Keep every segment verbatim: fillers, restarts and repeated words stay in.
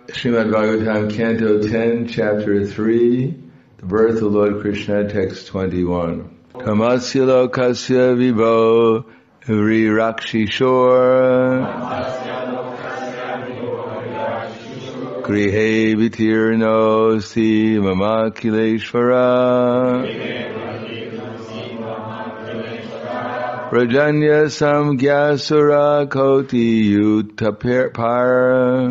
Srimad Bhagavatam, Canto ten, Chapter three, The Birth of Lord Krishna, Text twenty-one. Kamasya lokasya vibho virakshishor grihe vitirnosi mama kileshvara Rajanya samgyasura koti utapar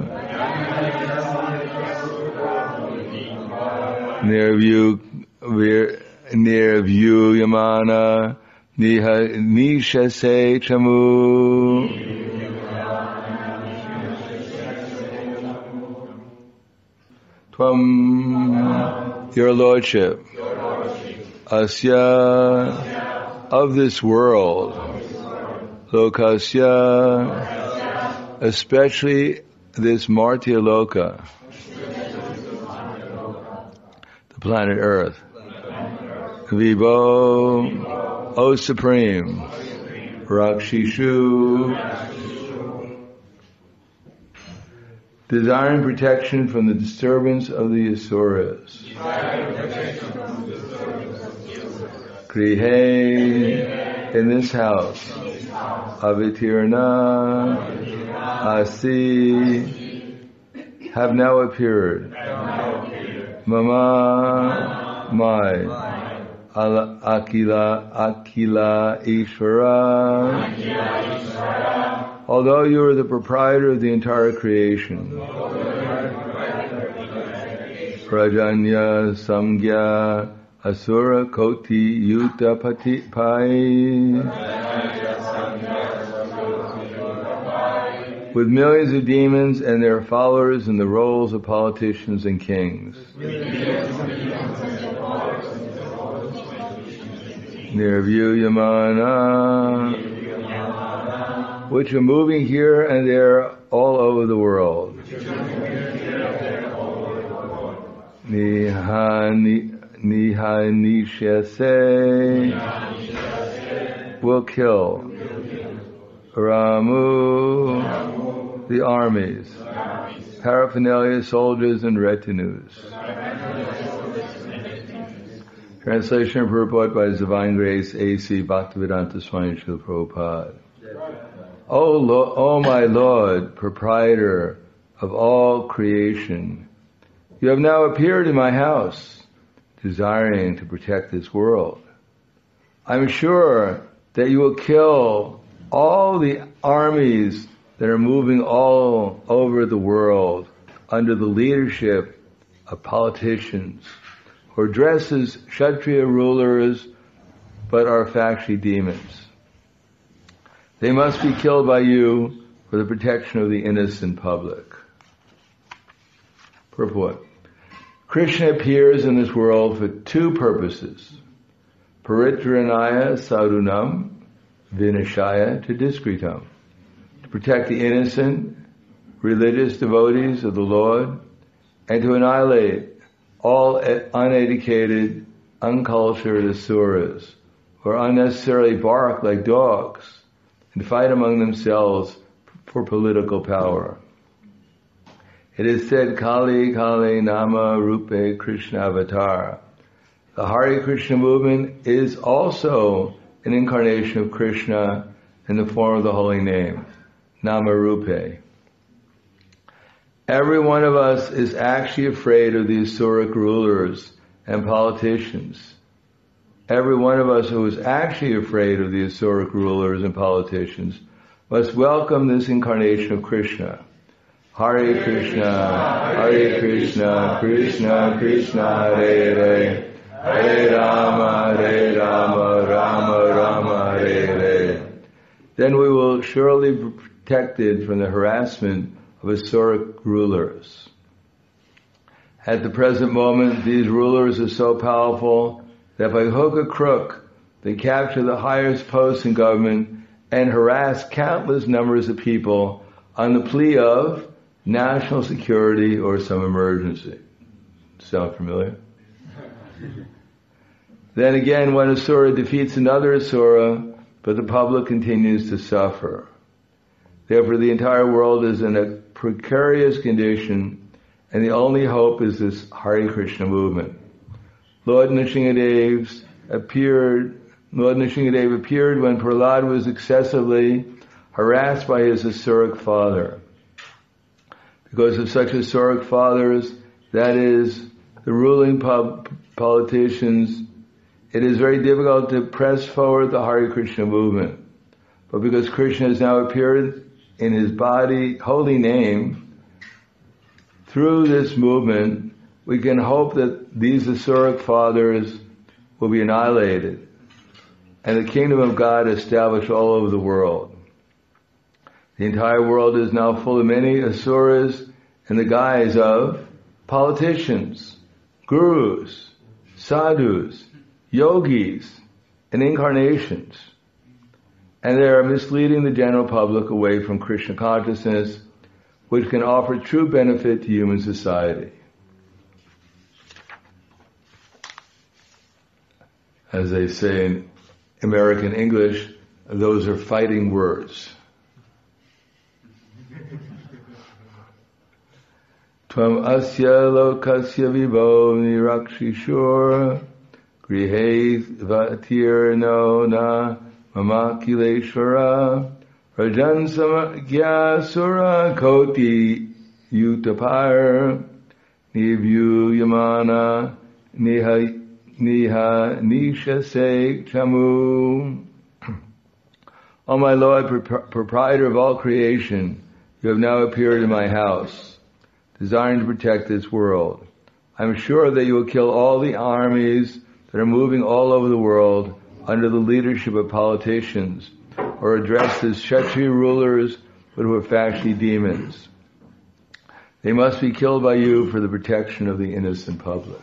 Nirvyu Nirvyu Yamana Niha Nishase Chamu Tvam Your Lordship Asya of this world Lokasya especially this Martya Loka, the planet Earth. Vibho, O Supreme, Rakshishu, desiring protection from the disturbance of the Asuras. Grihe, in this house. Avitirna, Asi, have now appeared. Mama, my. Akila, Akila Ishvara. Although you are the proprietor of the entire creation. Prajanya Samgya Asura Koti Yuta Pati Pai. With millions of demons and their followers in the roles of politicians and kings. Nirvyu Yamana, which are moving here and there all over the world. Nihanishase will kill. Ramu, the armies. Paraphernalia, soldiers and retinues. Translation and purport by His Divine Grace A C Bhaktivedanta Swami Srila Prabhupada. O Lord, O my Lord, proprietor of all creation, you have now appeared in my house, desiring to protect this world. I'm sure that you will kill all the armies that are moving all over the world under the leadership of politicians, or dress as Kshatriya rulers, but are factory demons. They must be killed by you for the protection of the innocent public. Purport. Krishna appears in this world for two purposes. Paritranaya sadhunam, vinashaya tadisritam. To protect the innocent, religious devotees of the Lord, and to annihilate all uneducated, uncultured asuras, who unnecessarily bark like dogs and fight among themselves for political power. It is said, Kali Kali Nama Rupe Krishna Avatar. The Hare Krishna movement is also an incarnation of Krishna in the form of the holy name, Nama Rupe. Every one of us is actually afraid of the Asuric rulers and politicians. Every one of us who is actually afraid of the Asuric rulers and politicians must welcome this incarnation of Krishna. Hare Krishna, Hare Krishna, Krishna Krishna, Hare Hare, Hare Rama, Hare Rama, Rama Rama, Hare Hare. Then we will surely be protected from the harassment of Asuric rulers. At the present moment, these rulers are so powerful that by hook or crook, they capture the highest posts in government and harass countless numbers of people on the plea of national security or some emergency. Sound familiar? Then again, one Asura defeats another Asura, but the public continues to suffer. Therefore, the entire world is in a precarious condition And the only hope is this Hare Krishna movement. Lord Nrsingadev appeared, Lord Nrsingadev appeared when Prahlad was excessively harassed by his Asuric father. Because of such Asuric fathers, that is, the ruling pub- politicians, it is very difficult to press forward the Hare Krishna movement. But because Krishna has now appeared in his body, holy name, through this movement, we can hope that these Asuric fathers will be annihilated and the kingdom of God established all over the world. The entire world is now full of many asuras in the guise of politicians, gurus, sadhus, yogis, and incarnations. And they are misleading the general public away from Krishna consciousness, which can offer true benefit to human society. As they say in American English, those are fighting words. Tvam asya lokasya vibo nirakshishur grihe vatirno na mama kileshvara rajan samagyasura koti utapar nivyu yamana niha niha nisha se chamu. O my Lord, proprietor of all creation, you have now appeared in my house, desiring to protect this world. I am sure that you will kill all the armies that are moving all over the world under the leadership of politicians, or addressed as Kshatriya rulers, but who are actually demons. They must be killed by you for the protection of the innocent public.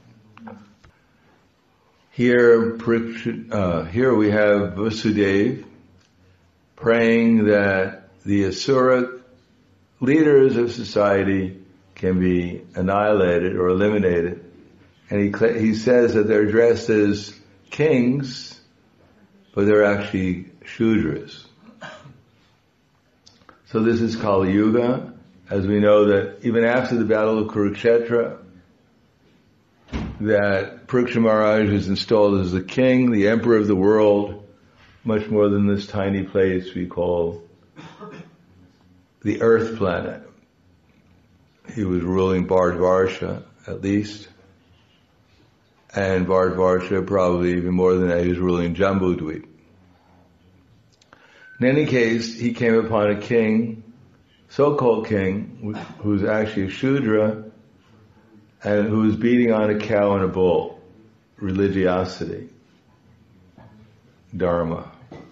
Here, uh, here we have Vasudeva praying that the Asura leaders of society can be annihilated or eliminated. And he he says that they're dressed as kings, but they're actually Shudras. So this is Kali Yuga, as we know that even after the Battle of Kurukshetra, that Pariksha Maharaj is installed as the king, the emperor of the world, much more than this tiny place we call the Earth planet. He was ruling Bharatvarsha, at least. And Bharatvarsha, probably even more than that, he was ruling Jambudvip. In any case, he came upon a king, so-called king, who's actually a Shudra, and who was beating on a cow and a bull. Religiosity. Dharma.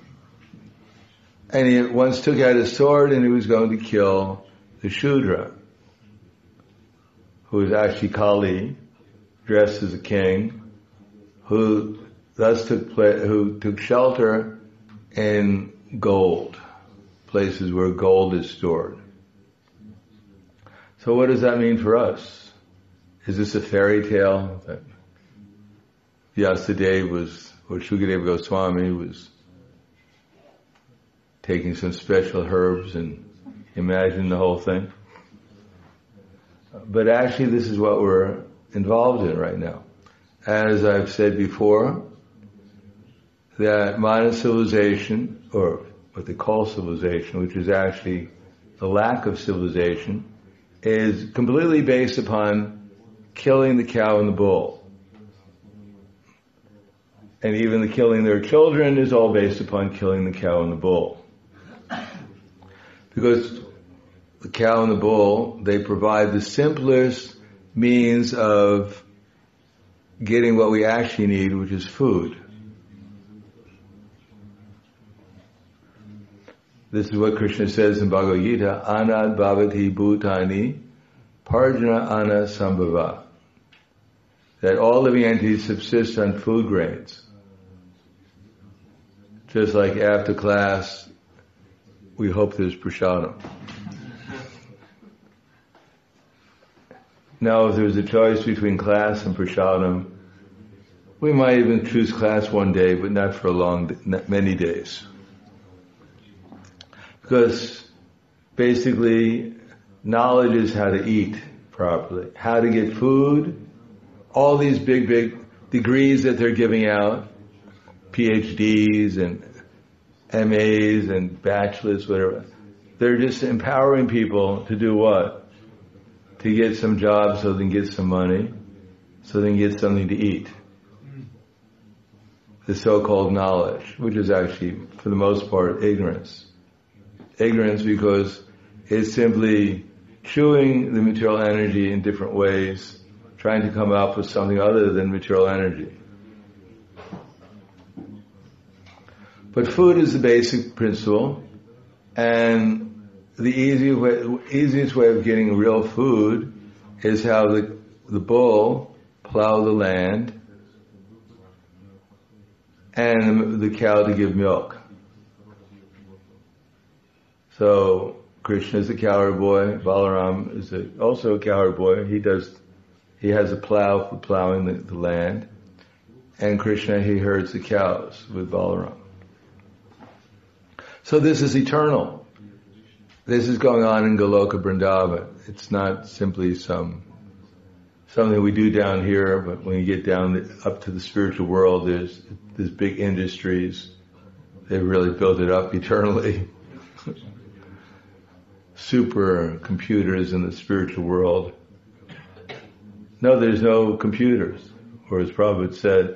And he once took out his sword and he was going to kill the Shudra, who was actually Kali, dressed as a king, who thus took pla- who took shelter in gold, places where gold is stored. So what does that mean for us? Is this a fairy tale that Vyasadeva was, or Shukadeva Goswami was taking some special herbs and imagining the whole thing? But actually this is what we're involved in right now. As I've said before, that modern civilization, or what they call civilization, which is actually the lack of civilization, is completely based upon killing the cow and the bull. And even the killing their children is all based upon killing the cow and the bull. Because the cow and the bull, they provide the simplest means of getting what we actually need, which is food. This is what Krishna says in Bhagavad Gita, Anad bhavati bhutani parjana ana sambhava. That all living entities subsist on food grains. Just like after class, we hope there's prasadam. Now, if there's a choice between class and prasadam, we might even choose class one day, but not for a long, not many days. Because basically, knowledge is how to eat properly. How to get food, all these big, big degrees that they're giving out, P H Ds and M As and bachelors, whatever. They're just empowering people to do what? To get some jobs so they can get some money, so they can get something to eat. The so-called knowledge, which is actually, for the most part, ignorance. Ignorance because it's simply chewing the material energy in different ways, trying to come up with something other than material energy. But food is the basic principle, and the easy way, easiest way of getting real food is how the, the bull plow the land and the cow to give milk. So Krishna is a cowherd boy. Balaram is a, also a cowherd boy. He does, he has a plow for plowing the, the land, and Krishna, he herds the cows with Balaram. So this is eternal. This is going on in Goloka Vrindavan. It's not simply some something we do down here, but when you get down the, up to the spiritual world, there's there's big industries. They've really built it up eternally. Super computers in the spiritual world. No, there's no computers. Or as Prabhupada said,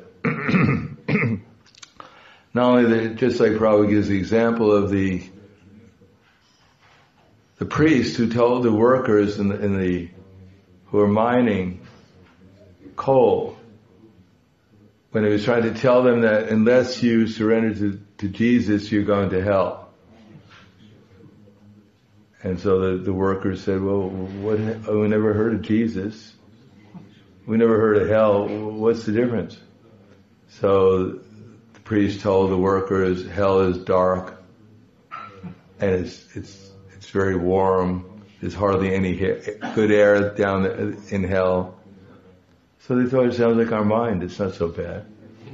not only that, just like Prabhupada gives the example of the the priest who told the workers in the, in the who are mining coal, when he was trying to tell them that unless you surrender to, to Jesus, you're going to hell. And so the, the workers said, well, what, oh, we never heard of Jesus. We never heard of hell. What's the difference? So the priest told the workers, hell is dark, and it's it's it's very warm. There's hardly any good air down in hell. So they thought it sounds like our mind. It's not so bad.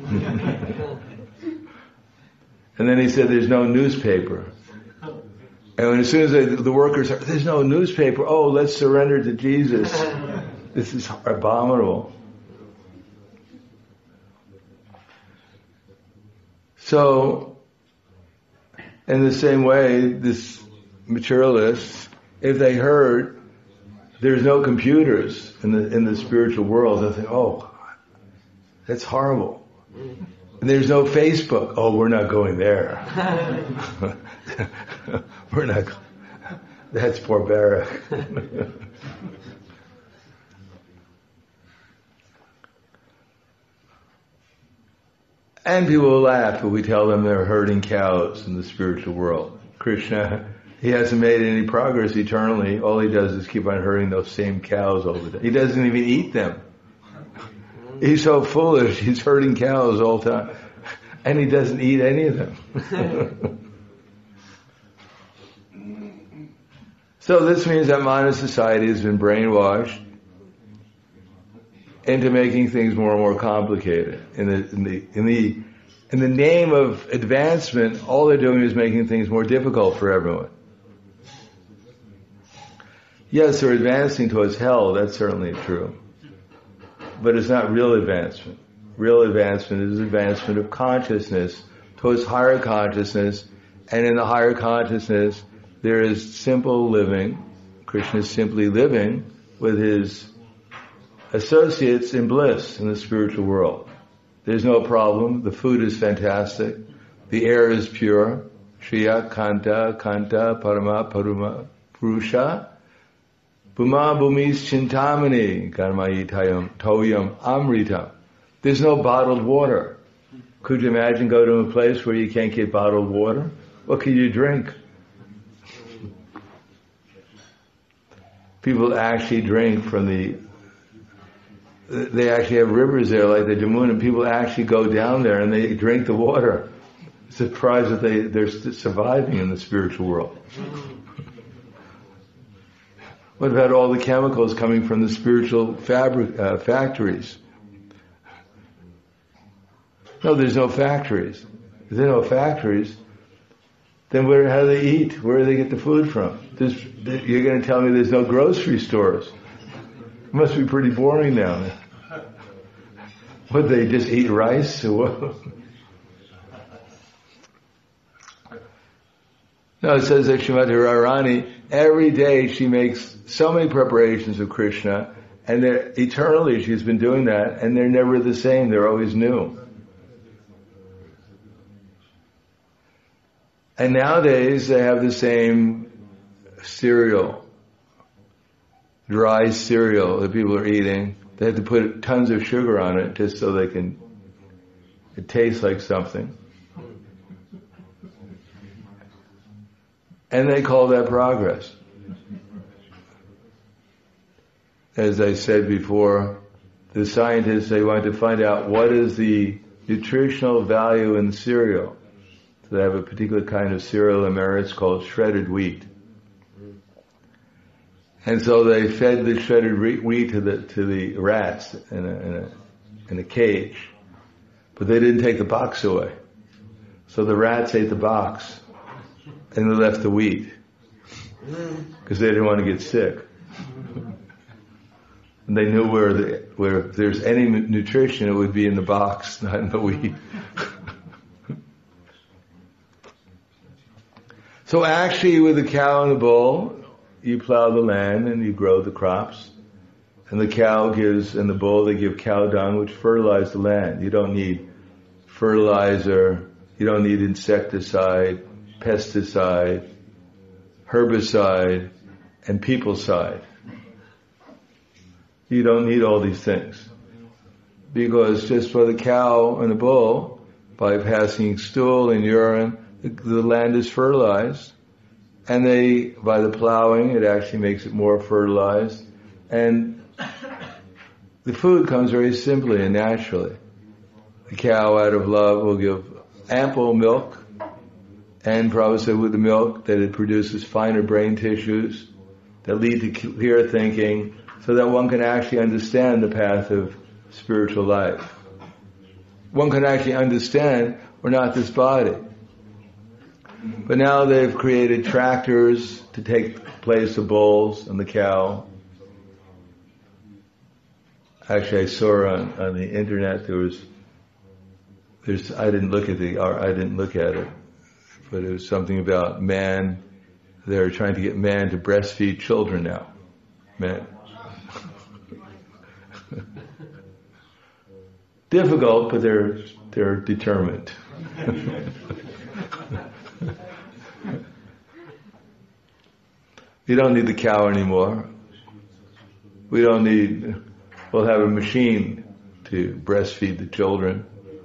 And then he said, there's no newspaper. And as soon as they, the workers said, there's no newspaper, oh, let's surrender to Jesus. This is abominable. So, in the same way, this materialists, if they heard there's no computers in the in the spiritual world, they'll think, oh, that's horrible. And there's no Facebook. Oh, we're not going there. We're not. That's barbaric. And people will laugh when we tell them they're herding cows in the spiritual world. Krishna, he hasn't made any progress eternally. All he does is keep on herding those same cows all the day. He doesn't even eat them. He's so foolish. He's herding cows all the time. And he doesn't eat any of them. So this means that modern society has been brainwashed into making things more and more complicated. In the in the in the in the name of advancement, all they're doing is making things more difficult for everyone. Yes, they're advancing towards hell, that's certainly true. But it's not real advancement. Real advancement is advancement of consciousness towards higher consciousness, and in the higher consciousness there is simple living. Krishna is simply living with his associates in bliss in the spiritual world. There's no problem. The food is fantastic. The air is pure. Shriya Kanta Kanta Parama Paruma Purusha Bhuma Bhumis Chintamani Karmayi Tayam Toyam Amritam. There's no bottled water. Could you imagine go to a place where you can't get bottled water? What can you drink? People actually drink from the They actually have rivers there like the Jamuna, and people actually go down there and they drink the water. Surprised that they, they're surviving in the spiritual world. What about all the chemicals coming from the spiritual fabric, uh, factories? No, there's no factories. If there are no factories, then where, how do they eat? Where do they get the food from? There's, you're going to tell me there's no grocery stores. Must be pretty boring now. Would they just eat rice or what? No, it says that Srimati Radharani, every day she makes so many preparations of Krishna, and they're, eternally she's been doing that, and they're never the same, they're always new. And nowadays they have the same cereal, dry cereal that people are eating. They have to put tons of sugar on it just so they can, it tastes like something. And they call that progress. As I said before, the scientists, they want to find out what is the nutritional value in cereal. So they have a particular kind of cereal in America, it's called shredded wheat. And so they fed the shredded wheat to the to the rats in a, in a in a cage, but they didn't take the box away. So the rats ate the box, and they left the wheat because they didn't want to get sick. And they knew where the where if there's any nutrition, it would be in the box, not in the wheat. So actually, with the cow and the bull, you plow the land and you grow the crops. And the cow gives, and the bull, they give cow dung, which fertilizes the land. You don't need fertilizer, you don't need insecticide, pesticide, herbicide, and peoplecide. You don't need all these things. Because just for the cow and the bull, by passing stool and urine, the, the land is fertilized. And they, by the plowing, it actually makes it more fertilized. And the food comes very simply and naturally. The cow, out of love, will give ample milk. And Prabhupada said with the milk that it produces finer brain tissues that lead to clear thinking so that one can actually understand the path of spiritual life. One can actually understand we're not this body. But now they've created tractors to take the place of bulls and the cow. Actually, I saw on, on the internet there was, there's, I didn't look at the, or I didn't look at it, but it was something about man. They're trying to get man to breastfeed children now. Man. Difficult, but they're they're determined. We don't need the cow anymore. We don't need, we'll have a machine to breastfeed the children.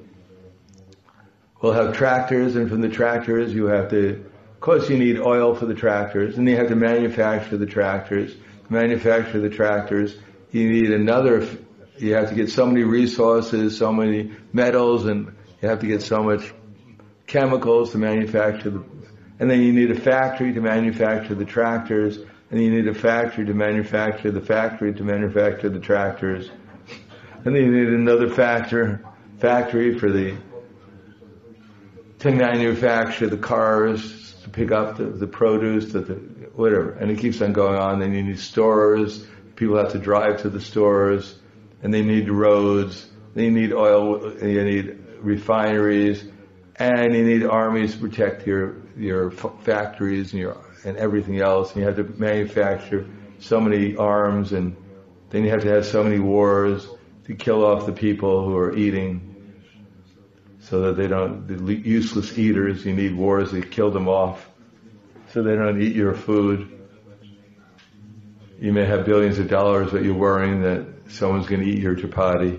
We'll have tractors, and from the tractors you have to, of course you need oil for the tractors, and you have to manufacture the tractors. To manufacture the tractors, you need another, you have to get so many resources, so many metals, and you have to get so much chemicals to manufacture the, and then you need a factory to manufacture the tractors, and you need a factory to manufacture the factory to manufacture the tractors, and then you need another factor, factory for the, to manufacture the cars, to pick up the, the produce, the, the, whatever, and it keeps on going on. Then you need stores, people have to drive to the stores, and they need roads, then you need oil, and you need refineries, and you need armies to protect your your f- factories and your and everything else. And you have to manufacture so many arms, and then you have to have so many wars to kill off the people who are eating, so that they don't, the useless eaters. You need wars to kill them off, so they don't eat your food. You may have billions of dollars, but you're worrying that someone's going to eat your chapati.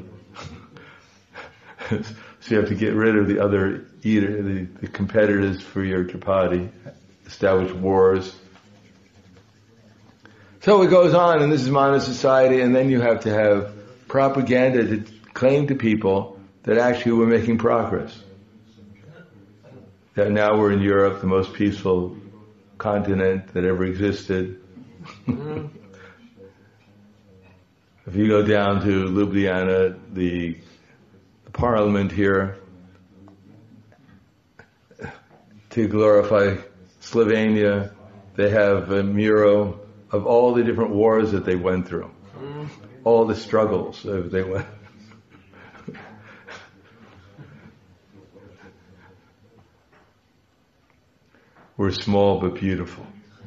So you have to get rid of the other eater, the, the competitors for your chapati, establish wars. So it goes on, and this is modern society, and then you have to have propaganda to claim to people that actually we're making progress. That now we're in Europe, the most peaceful continent that ever existed. If you go down to Ljubljana, the parliament here, to glorify Slovenia, they have a mural of all the different wars that they went through. all the struggles if they went. We're small but beautiful.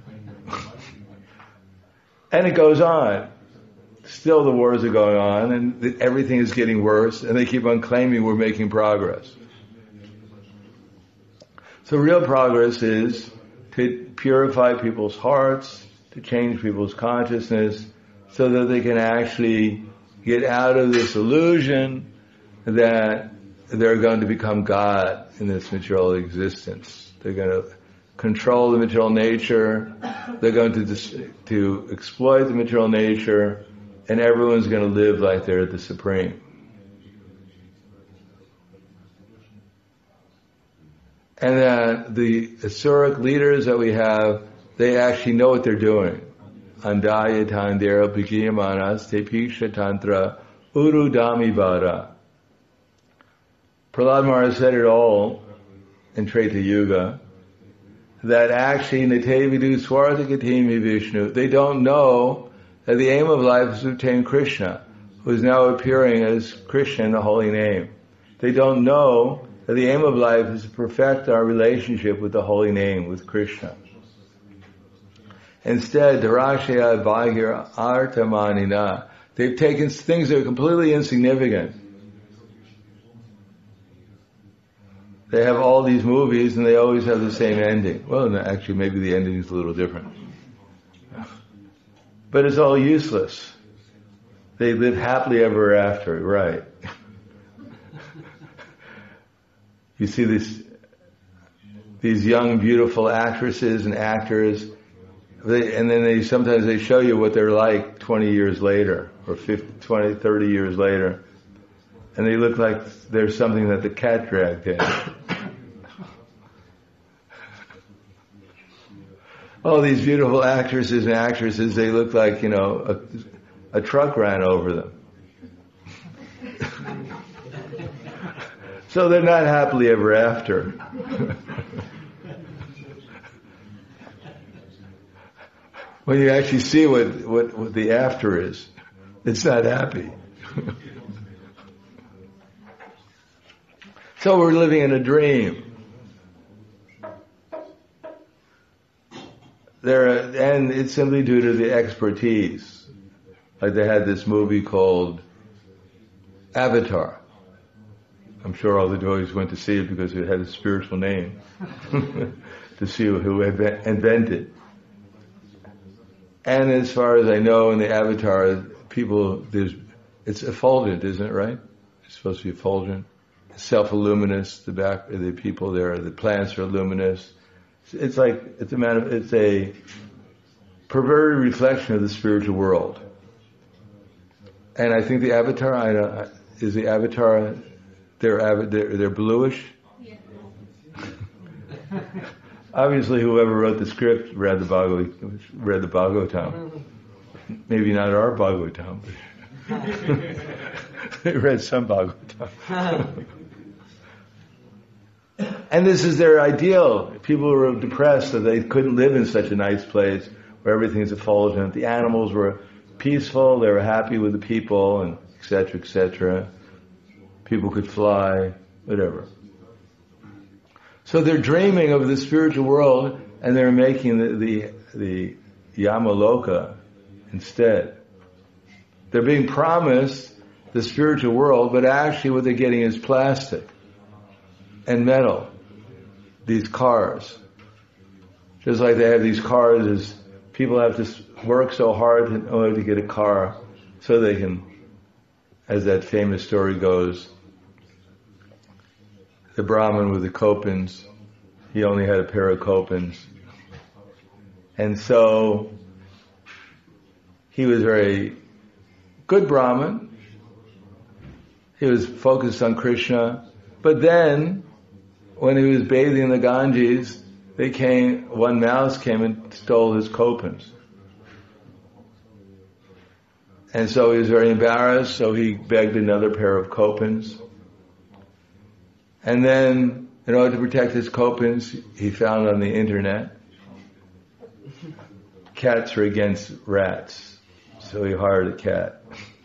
And it goes on. Still the wars are going on and everything is getting worse and they keep on claiming we're making progress. So real progress is to purify people's hearts, to change people's consciousness so that they can actually get out of this illusion that they're going to become God in this material existence. They're going to control the material nature, they're going to dis- to exploit the material nature, and everyone's going to live like they're the supreme. And that the Asuric leaders that we have, they actually know what they're doing. Andaya tandera bhigiyamanas te piksha tantra uru dami vada. Prahlad Maharaj said it all in Treta Yuga, that actually Natevidu Swartha Gatimi Vishnu, they don't know that the aim of life is to obtain Krishna, who is now appearing as Krishna in the holy name. They don't know that the aim of life is to perfect our relationship with the holy name, with Krishna. Instead, Dharashya Bhagir Artamanina, they've taken things that are completely insignificant. They have all these movies and they always have the same ending. Well, no, actually maybe the ending is a little different. But it's all useless. They live happily ever after, right? You see this, these young, beautiful actresses and actors, they, and then they sometimes they show you what they're like twenty years later, or fifty, twenty, thirty years later. And they look like there's something that the cat dragged in. All these beautiful actresses and actresses, they look like, you know, a, a truck ran over them. So they're not happily ever after. When you actually see what, what, what the after is, it's not happy. So we're living in a dream. There, and it's simply due to the expertise. Like they had this movie called Avatar. I'm sure all the devotees went to see it because it had a spiritual name. To see who invented. And as far as I know, in the Avatar, people, there's, it's effulgent, isn't it, right? It's supposed to be effulgent. Self-illuminous, the back, the people there, the plants are luminous. It's like, it's a man of, it's a perverted reflection of the spiritual world. And I think the Avatar, I don't, is the Avatar, they're, they're, they're bluish? Yeah. Obviously whoever wrote the script read the Bhagavad, read the Bhagavatam. Maybe not our Bhagavatam, but they read some Bhagavatam. And this is their ideal. People were depressed that they couldn't live in such a nice place where everything's effulgent. The animals were peaceful, they were happy with the people, and et cetera, et cetera. People could fly, whatever. So they're dreaming of the spiritual world, and they're making the, the, the Yamaloka instead. They're being promised the spiritual world, but actually what they're getting is plastic and metal. These cars. Just like they have these cars, is people have to work so hard in order to get a car so they can, as that famous story goes, the Brahmin with the kopins, he only had a pair of kopins. And so he was very good Brahmin. He was focused on Krishna. But then, when he was bathing in the Ganges, they came, one mouse came and stole his kopins. And so he was very embarrassed, so he begged another pair of kopins. And then, in order to protect his kopins, he found on the internet, cats are against rats. So he hired a cat.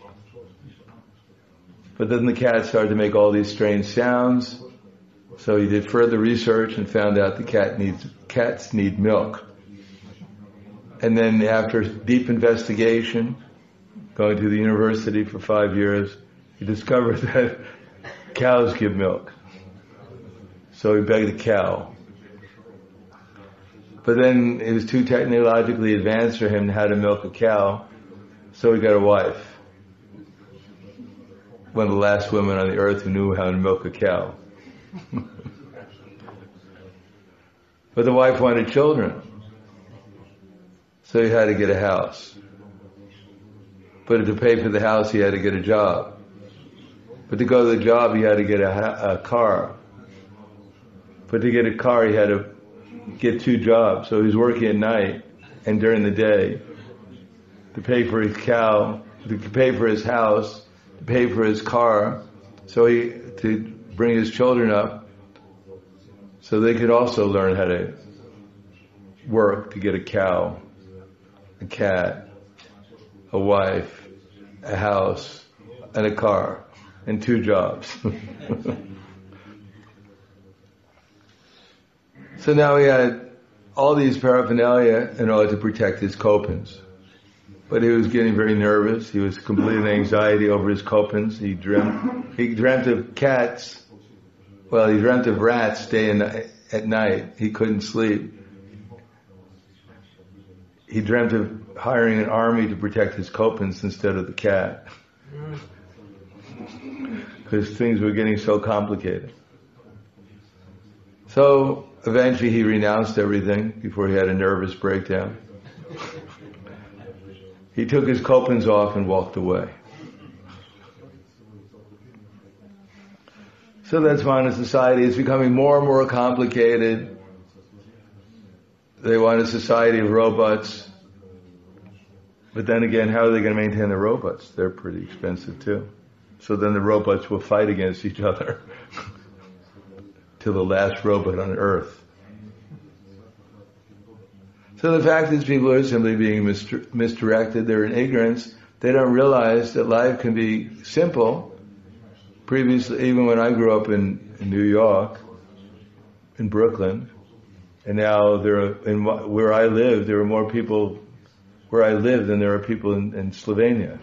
But then the cat started to make all these strange sounds. So he did further research and found out the cat needs cats need milk. And then after deep investigation, going to the university for five years, he discovered that cows give milk. So he begged a cow. But then it was too technologically advanced for him how to milk a cow, so he got a wife. One of the last women on the earth who knew how to milk a cow. But the wife wanted children, so he had to get a house. But to pay for the house, he had to get a job. But to go to the job, he had to get a, a car. But to get a car, he had to get two jobs. So he was working at night and during the day to pay for his cow, to pay for his house, to pay for his car, so he to bring his children up, so they could also learn how to work to get a cow, a cat, a wife, a house, and a car, and two jobs. So now he had all these paraphernalia in order to protect his kopans. But he was getting very nervous. He was completely in anxiety over his kopans. He dreamt, he dreamt of cats. Well, he dreamt of rats day and night, at night. He couldn't sleep. He dreamt of hiring an army to protect his kopans instead of the cat. Because things were getting so complicated. So eventually he renounced everything before he had a nervous breakdown. He took his kopans off and walked away. So that's why society is becoming more and more complicated. They want a society of robots. But then again, how are they going to maintain the robots? They're pretty expensive too. So then the robots will fight against each other till the last robot on Earth. So the fact is people are simply being misdir- misdirected. They're in ignorance. They don't realize that life can be simple. Previously, even when I grew up in, in New York, in Brooklyn, and now there are, in where I live, there are more people where I live than there are people in, in Slovenia.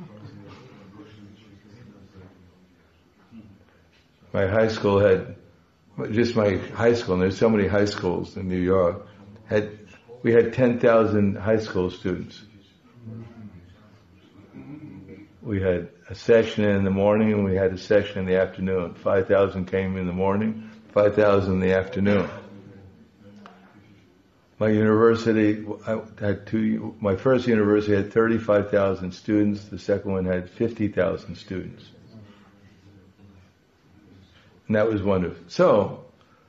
My high school had, just my high school, and there's so many high schools in New York, had we had ten thousand high school students. We had a session in the morning and we had a session in the afternoon. five thousand came in the morning, five thousand in the afternoon. My university, I had two, my first university had thirty-five thousand students, the second one had fifty thousand students. And that was wonderful. So,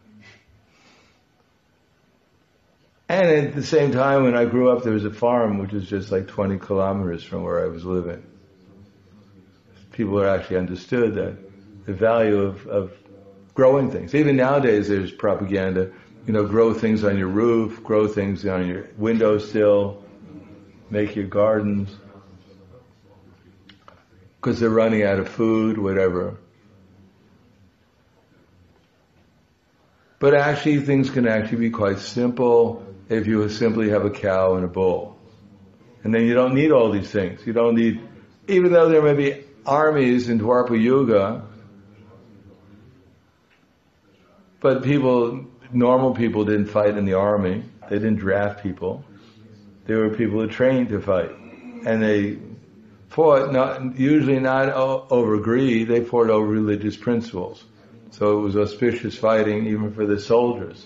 and at the same time, when I grew up, there was a farm which was just like twenty kilometers from where I was living. People actually understood that the value of, of growing things. Even nowadays, there's propaganda. You know, grow things on your roof, grow things on your windowsill, make your gardens, because they're running out of food, whatever. But actually, things can actually be quite simple if you simply have a cow and a bull. And then you don't need all these things. You don't need, even though there may be armies in Dwapara Yuga, but people, normal people didn't fight in the army. They didn't draft people. They were people who trained to fight. And they fought not, usually not o- over greed, they fought over religious principles. So it was auspicious fighting even for the soldiers.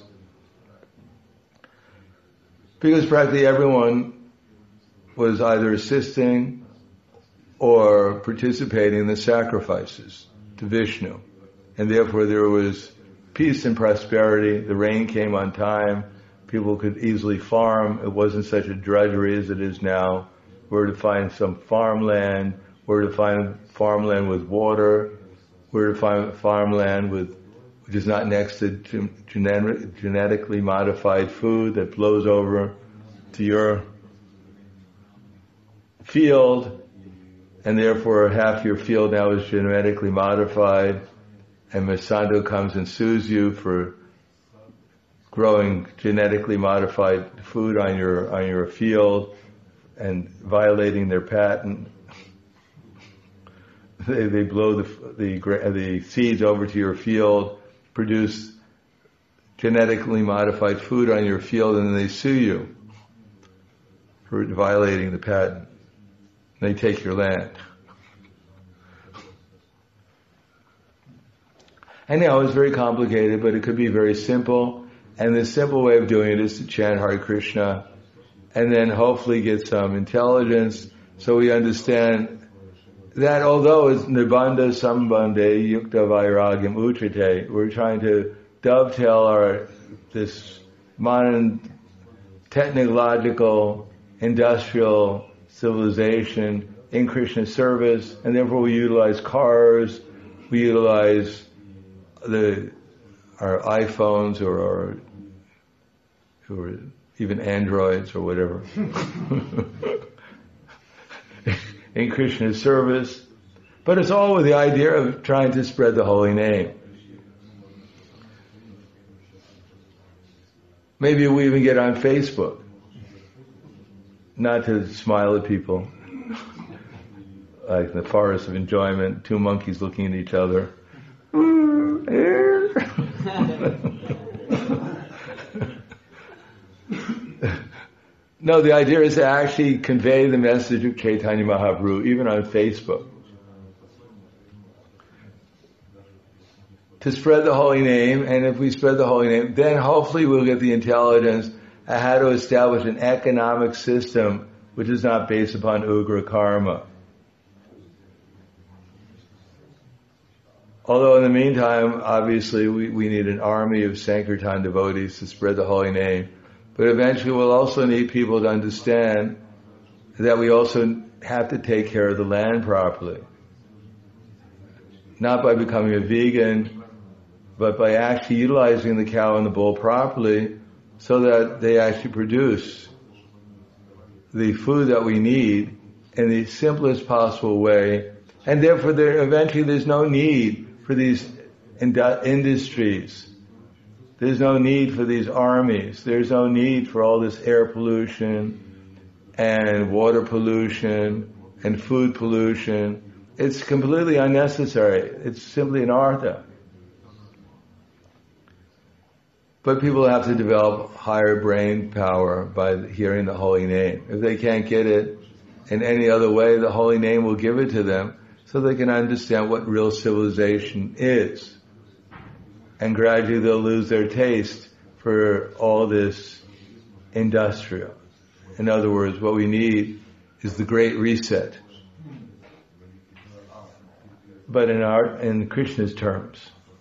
Because practically everyone was either assisting or participating in the sacrifices to Vishnu. And therefore there was peace and prosperity. The rain came on time. People could easily farm. It wasn't such a drudgery as it is now. Where to find some farmland, where to find farmland with water, where to find farmland with, which is not next to genetic, genetically modified food that blows over to your field, and therefore half your field now is genetically modified, and Monsanto comes and sues you for growing genetically modified food on your on your field and violating their patent. They they blow the the the seeds over to your field, produce genetically modified food on your field, and then they sue you for violating the patent. They take your land. Anyhow, it's very complicated, but it could be very simple. And the simple way of doing it is to chant Hare Krishna, and then hopefully get some intelligence, so we understand that although it's Nibbandha Sambandhe Yukta Vairagyam Uchrate, we're trying to dovetail our this modern technological industrial civilization in Krishna service, and therefore we utilize cars, we utilize the our iPhones or our or even Androids or whatever in Krishna's service, but it's all with the idea of trying to spread the holy name. Maybe we even get on Facebook, not to smile at people, like the forest of enjoyment, two monkeys looking at each other. No, the idea is to actually convey the message of Chaitanya Mahaprabhu, even on Facebook. To spread the holy name, and if we spread the holy name, then hopefully we'll get the intelligence on how to establish an economic system which is not based upon ugra karma. Although in the meantime, obviously, we, we need an army of Sankirtan devotees to spread the holy name. But eventually we'll also need people to understand that we also have to take care of the land properly. Not by becoming a vegan, but by actually utilizing the cow and the bull properly so that they actually produce the food that we need in the simplest possible way. And therefore there, eventually there's no need for these indu- industries. There's no need for these armies. There's no need for all this air pollution and water pollution and food pollution. It's completely unnecessary. It's simply an artha. But people have to develop higher brain power by hearing the holy name. If they can't get it in any other way, the holy name will give it to them so they can understand what real civilization is. And gradually they'll lose their taste for all this industrial. In other words, what we need is the great reset. But in our, in Krishna's terms.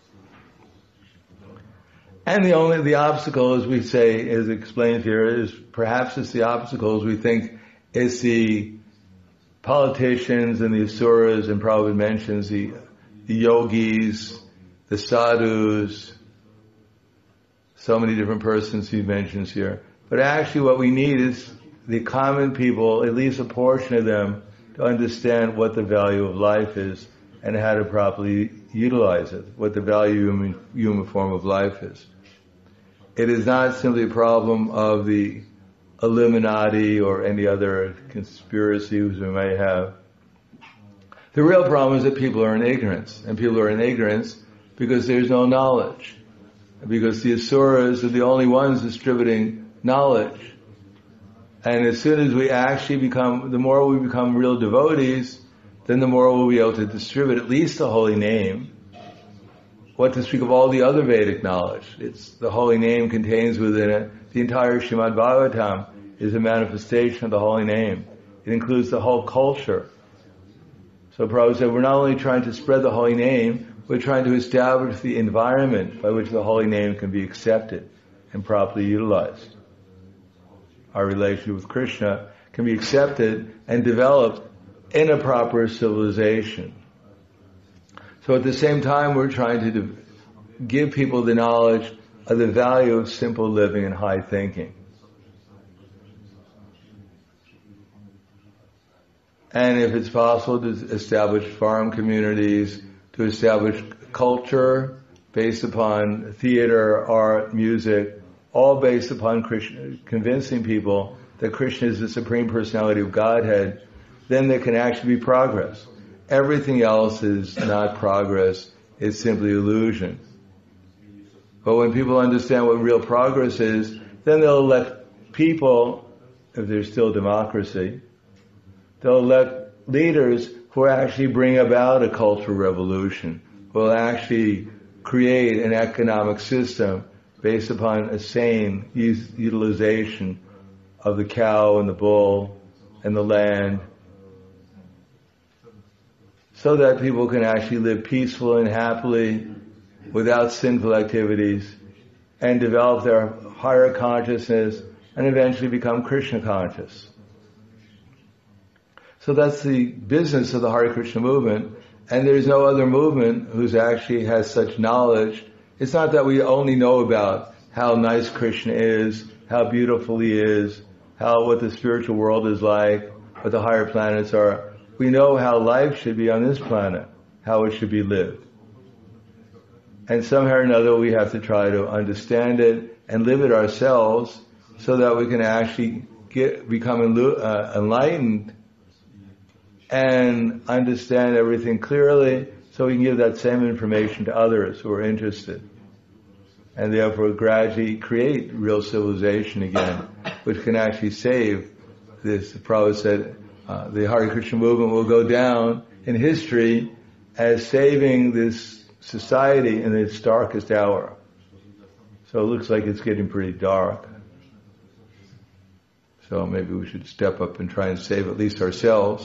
And the only, the obstacle, as we say, is explained here, is perhaps it's the obstacles we think it's the politicians and the asuras, and Prabhupada mentions the, the yogis, the sadhus, so many different persons he mentions here. But actually what we need is the common people, at least a portion of them, to understand what the value of life is and how to properly utilize it, what the value of human form of life is. It is not simply a problem of the Illuminati or any other conspiracies we may have. The real problem is that people are in ignorance, and people are in ignorance because there's no knowledge. Because the asuras are the only ones distributing knowledge. And as soon as we actually become, the more we become real devotees, then the more we'll be able to distribute at least the holy name. What to speak of all the other Vedic knowledge. It's, the holy name contains within it, the entire Srimad Bhagavatam is a manifestation of the holy name. It includes the whole culture. So Prabhupada said, we're not only trying to spread the holy name, we're trying to establish the environment by which the holy name can be accepted and properly utilized. Our relationship with Krishna can be accepted and developed in a proper civilization. So at the same time, we're trying to give people the knowledge of the value of simple living and high thinking. And if it's possible to establish farm communities, to establish culture based upon theater, art, music, all based upon Krishna, convincing people that Krishna is the Supreme Personality of Godhead, then there can actually be progress. Everything else is not progress, it's simply illusion. But when people understand what real progress is, then they'll elect people, if there's still democracy, they'll elect leaders who actually bring about a cultural revolution, who will actually create an economic system based upon a sane use, utilization of the cow and the bull and the land, so that people can actually live peacefully and happily without sinful activities and develop their higher consciousness and eventually become Krishna conscious. So that's the business of the Hare Krishna movement, and there's no other movement who's actually has such knowledge. It's not that we only know about how nice Krishna is, how beautiful he is, how what the spiritual world is like, what the higher planets are. We know how life should be on this planet, how it should be lived. And somehow or another we have to try to understand it and live it ourselves so that we can actually get become uh, enlightened and understand everything clearly, so we can give that same information to others who are interested. And therefore gradually create real civilization again, which can actually save this. The Prabhupada said uh, the Hare Krishna movement will go down in history as saving this society in its darkest hour. So it looks like it's getting pretty dark. So maybe we should step up and try and save at least ourselves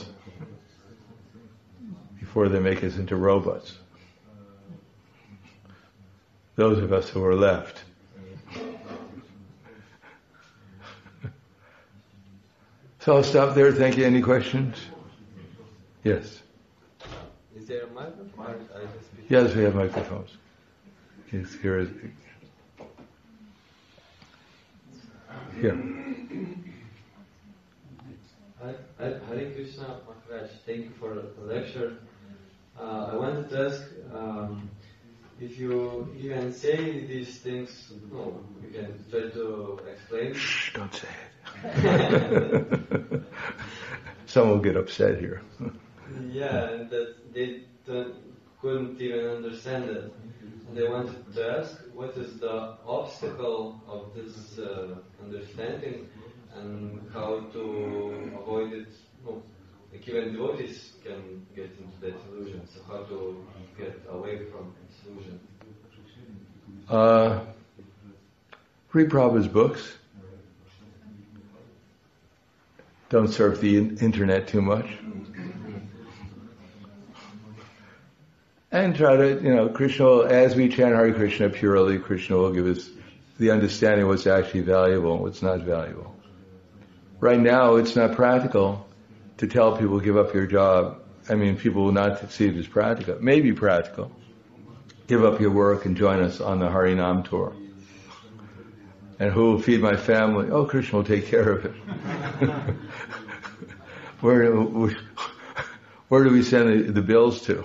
before they make us into robots. Those of us who are left. So I'll stop there. Thank you. Any questions? Yes. Is there a microphone? I just Yes, we have microphones. Yes, here is. Here. Hare Krishna Maharaj, thank you for the lecture. Uh, I wanted to ask um, if you even say these things. No, you can try to explain. Shh, don't say it. Someone will get upset here. Yeah, and that they don't, couldn't even understand it. And I wanted to ask, what is the obstacle of this uh, understanding, and how to avoid it? No, like even devotees can get into that illusion. So how to get away from this illusion? Uh, read Prabhupada's books. Don't surf the in- internet too much. And try to, you know, Krishna will, as we chant Hare Krishna purely, Krishna will give us the understanding of what's actually valuable and what's not valuable. Right now, it's not practical to tell people give up your job. I mean, people will not see it as practical. It may be practical. Give up your work and join us on the Harinam tour. And who will feed my family? Oh, Krishna will take care of it. where, where do we send the, the bills to?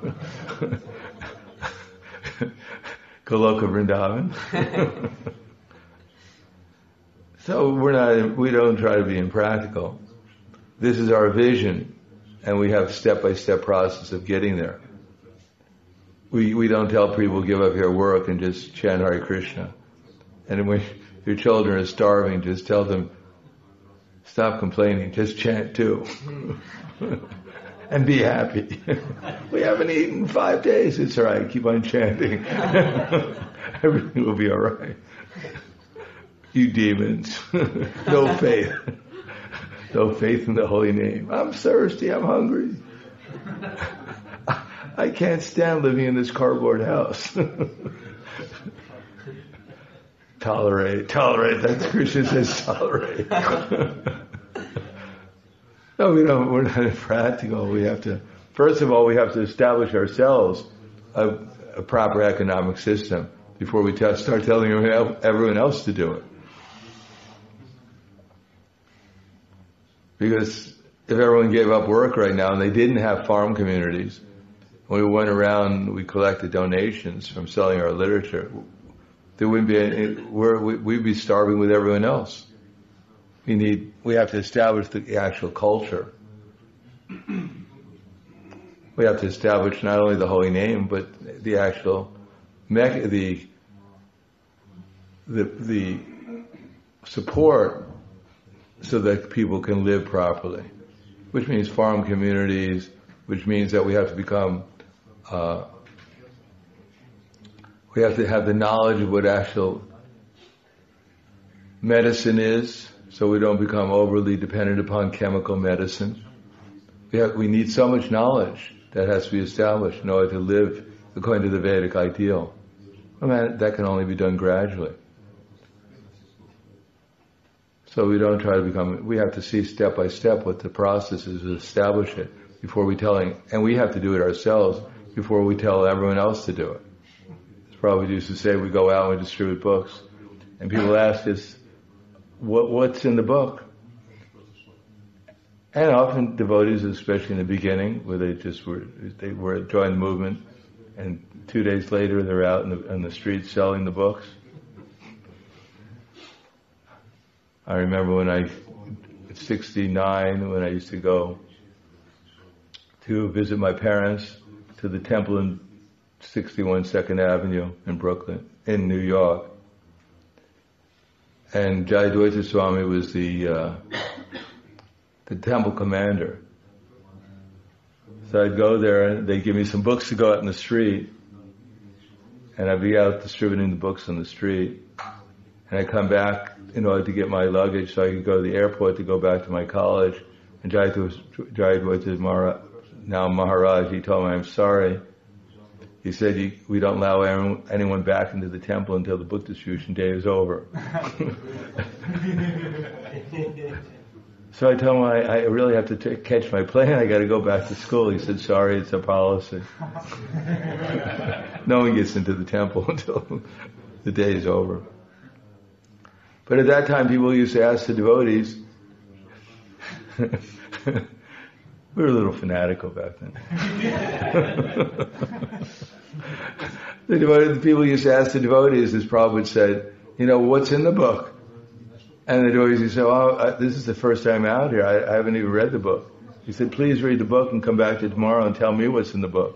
Goloka Vrindavan. So we're not, we don't try to be impractical. This is our vision, and we have step-by-step process of getting there. We we don't tell people give up your work and just chant Hare Krishna. And when your children are starving, just tell them, stop complaining, just chant too. And be happy. We haven't eaten in five days. It's all right. Keep on chanting. Everything will be all right. You demons. No faith. No faith in the holy name. I'm thirsty. I'm hungry. I can't stand living in this cardboard house. Tolerate. Tolerate. That's Krishna says tolerate. No, we don't, we're not practical. We have to, first of all, we have to establish ourselves a, a proper economic system before we t- start telling everyone else to do it. Because if everyone gave up work right now and they didn't have farm communities, when we went around, we collected donations from selling our literature, there wouldn't be any, we're, we'd be starving with everyone else. We need, we have to establish the actual culture. We have to establish not only the holy name, but the actual, mech- the, the, the support so that people can live properly, which means farm communities, which means that we have to become, uh, we have to have the knowledge of what actual medicine is, so we don't become overly dependent upon chemical medicine. We have, we need so much knowledge that has to be established in order to live according to the Vedic ideal. I mean, that can only be done gradually. So we don't try to become, we have to see step by step what the process is to establish it before we telling, and we have to do it ourselves before we tell everyone else to do it. It's probably used to say we go out and we distribute books, and people ask us, what, what's in the book? And often devotees, especially in the beginning, where they just were, they were joined the movement, and two days later they're out in the, in the streets selling the books. I remember when I, at sixty-nine, when I used to go to visit my parents to the temple in sixty-one Second Avenue in Brooklyn, in New York. And Jayadvaita Swami was the uh, the temple commander. So I'd go there and they'd give me some books to go out in the street, and I'd be out distributing the books on the street. And I'd come back in order to get my luggage so I could go to the airport to go back to my college. And Jayadvaita Maharaj, now Maharaj, he told me, I'm sorry. He said, you, we don't allow anyone back into the temple until the book distribution day is over. So I told him, I, I really have to t- catch my plane. I got to go back to school. He said, sorry, it's a policy. No one gets into the temple until the day is over. But at that time, people used to ask the devotees. We were a little fanatical back then. the, devotees, the people used to ask the devotees, as Prabhupada said, you know, what's in the book? And the devotees used to say, oh, I, this is the first time out here. I, I haven't even read the book. He said, please read the book and come back to tomorrow and tell me what's in the book.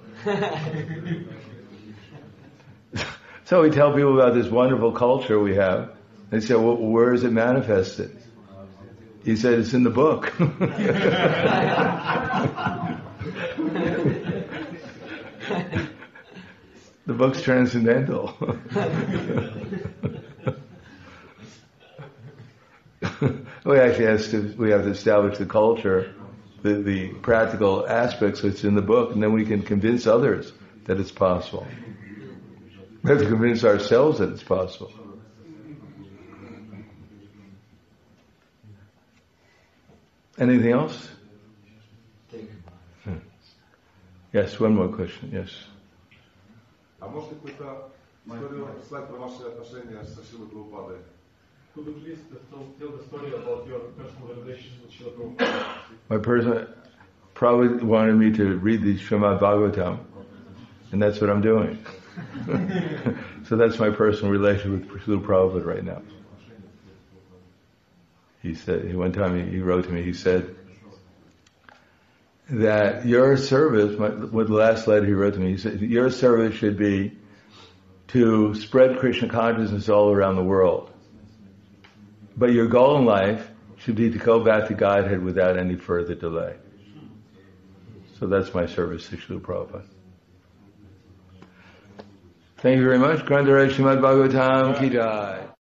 So we tell people about this wonderful culture we have. They say, well, where is it manifested? He said, it's in the book. The book's transcendental. we actually have to, we have to establish the culture, the, the practical aspects that's in the book, and then we can convince others that it's possible. We have to convince ourselves that it's possible. Anything else? Hmm. Yes, one more question. Yes. А можете какую-то историю рассказать про ваши отношения с Шрилой Прабхупадой? Could you please tell the story about your personal relationship with Srila Prabhupada? My person probably wanted me to read the Srimad Bhagavatam, and that's what I'm doing. So that's my personal relationship with Srila Prabhupada right now. He said, one time he, he wrote to me, he said that your service, my, with the last letter he wrote to me, he said, your service should be to spread Krishna consciousness all around the world. But your goal in life should be to go back to Godhead without any further delay. So that's my service to Srila Prabhupada. Thank you very much. Grandarai Srimad Bhagavatam Ki Jai.